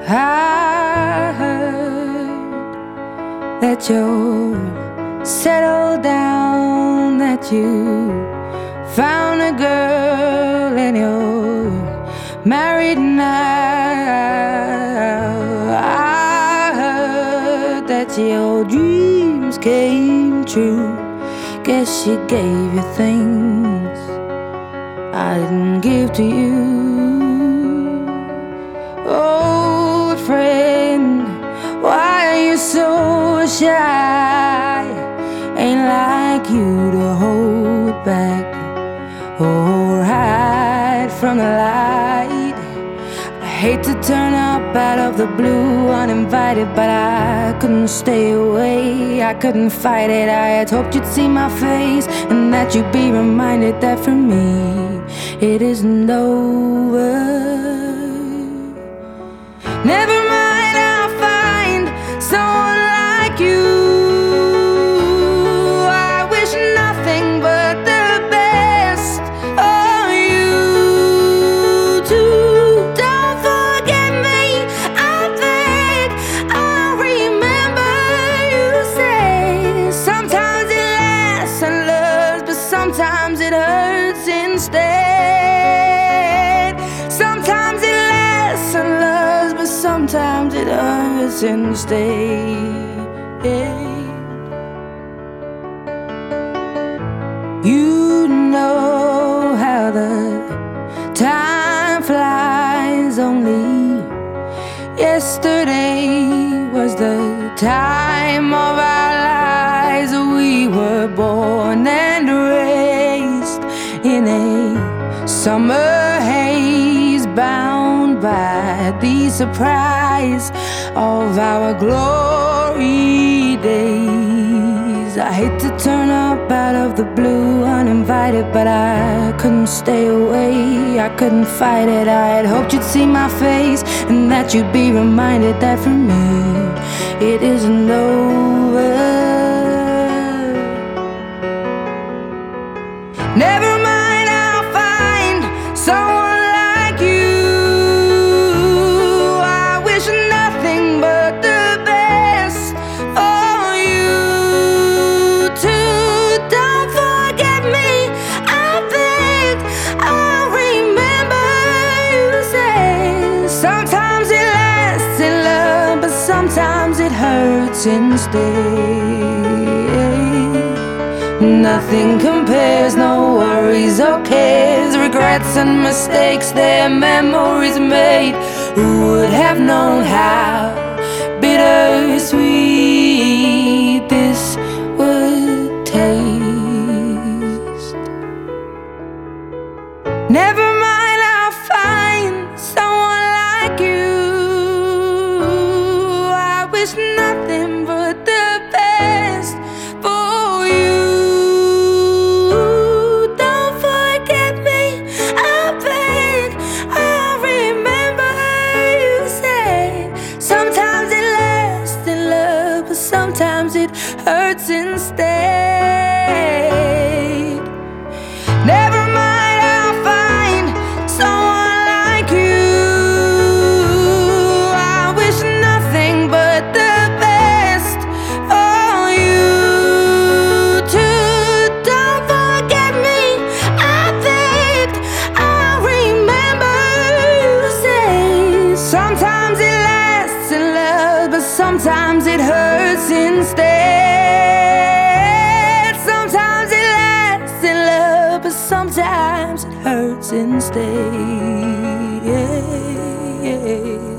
I heard that you're settled down, that you found a girl and you're married now. I heard that your dreams came true. Guess she gave you things I didn't give to you. Oh, friend, why are you so shy? Ain't like you to hold back or hide from the light. I hate to turn up out of the blue uninvited, but I couldn't stay away, I couldn't fight it. I had hoped you'd see my face and that you'd be reminded that for me it isn't over. Never mind, I'll find someone like you. I wish nothing but the best for you too. Don't forget me, I think I'll remember you say sometimes it lasts and loves, but sometimes it hurts instead. Sometimes it lasts and loves, but sometimes it hurts instead. You know how the time flies. Only yesterday was the time of our lives. We were born and raised in a summer haze, bound by the surprise of our glory days. I hate to turn up out of the blue uninvited, but I couldn't stay away, I couldn't fight it. I had hoped you'd see my face and that you'd be reminded that for me it isn't over. Never mind, I'll find someone like you. I wish nothing but the best for you too. Don't forget me, I think I'll remember you say sometimes it lasts in love, but sometimes it hurts instead. Nothing compares, no worries or cares, regrets and mistakes, their memories made. Who would have known how bittersweet this would taste? Never mind, I'll find someone like you. I wish nothing but the best for you. Sometimes it hurts instead. Never mind, I'll find someone like you. I wish nothing but the best for you too. Don't forget me, I think I'll remember you say sometimes it lasts in love, but sometimes it hurts instead. Sometimes it lasts in love, but sometimes it hurts instead.